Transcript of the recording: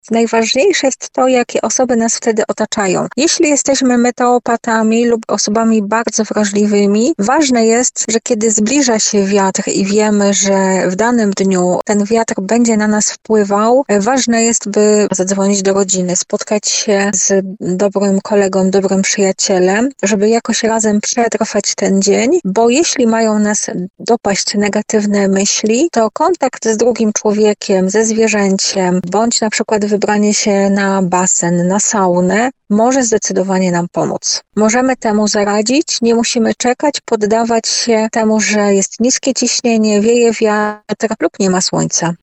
Najważniejsze jest to, jakie osoby nas wtedy otaczają. Jeśli jesteśmy meteopatami lub osobami bardzo wrażliwymi, ważne jest, że kiedy zbliża się wiatr i wiemy, że w danym dniu ten wiatr będzie na nas wpływał, ważne jest, by zadzwonić do rodziny, spotkać się z dobrym kolegą, dobrym przyjacielem, żeby jakoś razem przetrwać ten dzień, bo jeśli mają nas dopaść negatywne myśli, to kontakt z drugim człowiekiem, ze zwierzęciem, bądź na przykład wybranie się na basen, na saunę, może zdecydowanie nam pomóc. Możemy temu zaradzić, nie musimy czekać, poddawać się temu, że jest niskie ciśnienie, wieje wiatr lub nie ma słońca.